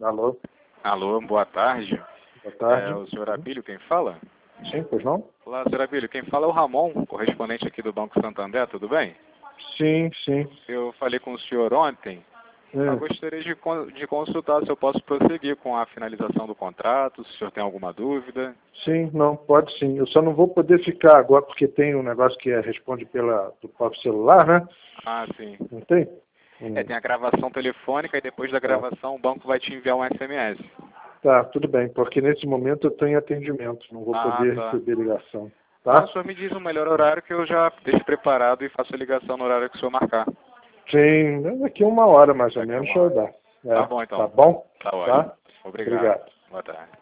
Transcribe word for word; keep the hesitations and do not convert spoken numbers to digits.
Alô? Alô, boa tarde. Boa tarde. É o senhor Abílio quem fala? Sim, pois não? Olá, senhor Abílio. Quem fala é o Ramon, correspondente aqui do Banco Santander, tudo bem? Sim, sim. Eu falei com o senhor ontem. Hum. Eu gostaria de, con- de consultar se eu posso prosseguir com a finalização do contrato, se o senhor tem alguma dúvida. Sim, não, pode sim. Eu só não vou poder ficar agora porque tem um negócio que é, responde pela, do próprio celular, né? Ah, sim. Não tem? Hum. É, tem a gravação telefônica e depois da gravação o banco vai te enviar um S M S. Tá, tudo bem, porque nesse momento eu estou em atendimento, não vou Ah, poder tá. receber ligação. Então Tá? o senhor me diz o melhor horário que eu já deixo preparado e faço a ligação no horário que o senhor marcar. Sim, daqui uma hora mais ou Daqui menos uma já hora. dá. É, Tá bom, então. tá bom? Tá ótimo. Tá? Obrigado. Obrigado. Boa tarde.